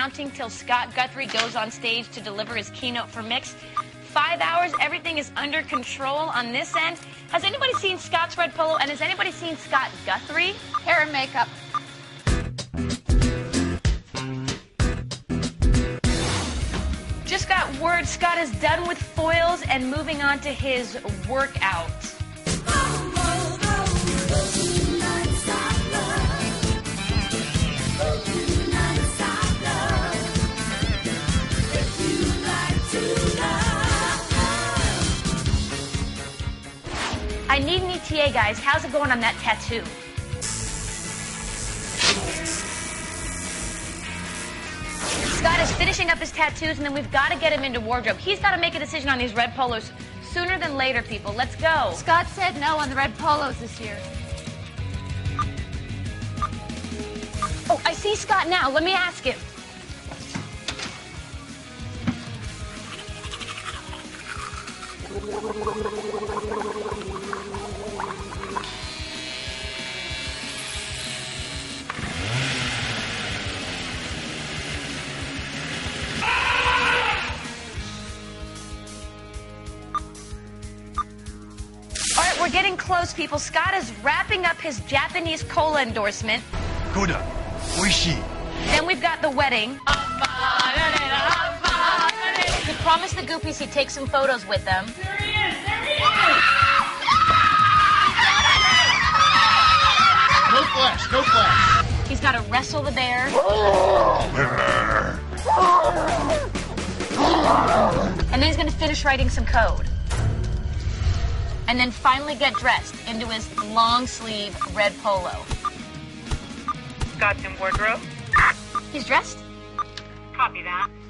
counting till Scott Guthrie goes on stage to deliver his keynote for Mix. 5 hours, everything is under control on this end. Has anybody seen Scott's red polo, and has anybody seen Scott Guthrie? Hair and makeup. Just got word Scott is done with foils and moving on to his workout. I need an ETA, guys. How's it going on that tattoo? Scott is finishing up his tattoos, and then we've got to get him into wardrobe. He's got to make a decision on these red polos sooner than later, people. Let's go. Scott said no on the red polos this year. Oh, I see Scott now. Let me ask him. We're getting close, people. Scott is wrapping up his Japanese cola endorsement. Good. Oishii. Then we've got the wedding. He promised the Goopies he'd take some photos with them. There he is! There he is! No flash, no flash. He's got to wrestle the bear. And then he's going to finish writing some code. And then finally get dressed into his long sleeve red polo. Scott's in wardrobe. He's dressed? Copy that.